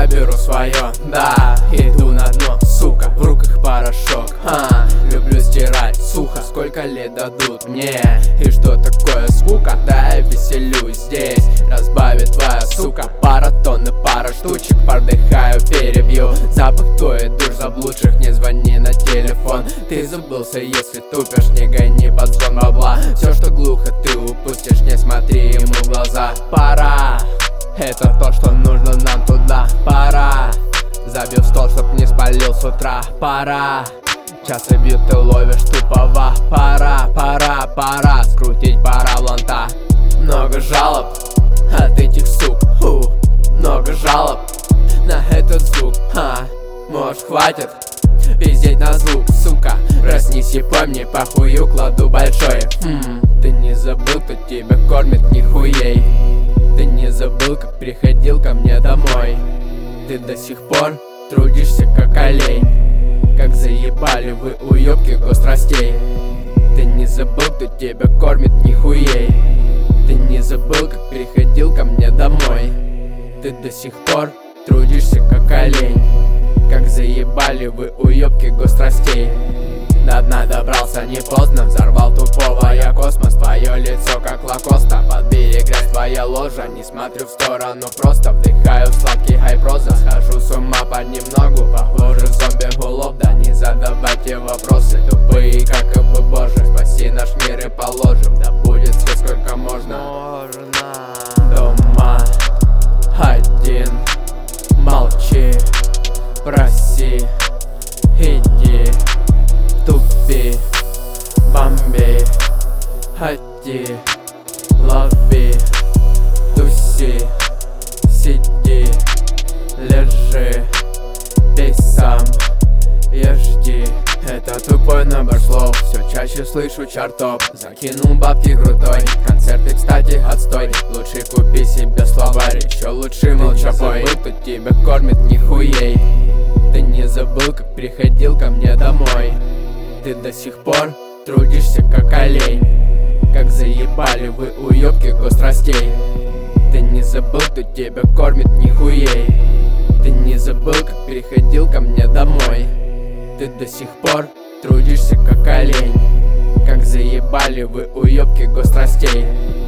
я беру свое, да, иду на дно, сука, в руках порошок, люблю стирать сухо, сколько лет дадут мне, и что такое скука, да, я веселюсь здесь, разбавит твоя сука, пара тонн и пара штучек, подыхаю, перебью, запах твой душ заблудших, не звони на телефон, ты забылся, если тупишь, не гони под зон бабла, все, что глухо, ты упустишь, не смотри ему в глаза, пора. Это то, что нужно нам туда, пора. Забив стол, чтоб не спалил с утра, пора. Часы бьют, ты ловишь тупого, пора, пора, пора. Скрутить пора бланта. Много жалоб от этих сук, много жалоб на этот звук, может хватит пиздеть на звук, сука. Проснись и помни, похую кладу большой. Ты не забыл, кто тебя кормит, нихуей. Ты не забыл, как приходил ко мне домой. Ты до сих пор трудишься, как олень. Как заебали вы уёбки гострастей. Ты не забыл, кто тебя кормит, нихуей. Ты не забыл, как приходил ко мне домой. Ты до сих пор трудишься, как олень. Как заебали вы уёбки гострастей. До дна добрался не поздно, взорвал тупого я космос. Твое лицо как лакоста, под берег грязь твоя ложа. Не смотрю в сторону, просто вдыхаю сладкий хайпроза. Схожу с ума понемногу, похоже зомби гулов. Да не задавайте вопросы, тупые как и бы боже. Спаси наш мир и положим, да будет все сколько можно. Дома один, молчи, проси, иди, тупи, бомби, ходи, лови, туси, сиди, лежи, пей сам и жди. Это тупой набор слов, все чаще слышу чартов. Закинул бабки крутой, концерты, кстати, отстой. Лучше купи себе словарь, еще лучше молчапой. Ты не забыл, кто тебя кормит, нихуей. Ты не забыл, как приходил ко мне домой. Ты до сих пор трудишься, как олень. Как заебали вы уёбки гострастей. Ты не забыл, кто тебя кормит, нихуей. Ты не забыл, как приходил ко мне домой. Ты до сих пор трудишься, как олень. Как заебали вы уёбки гострастей.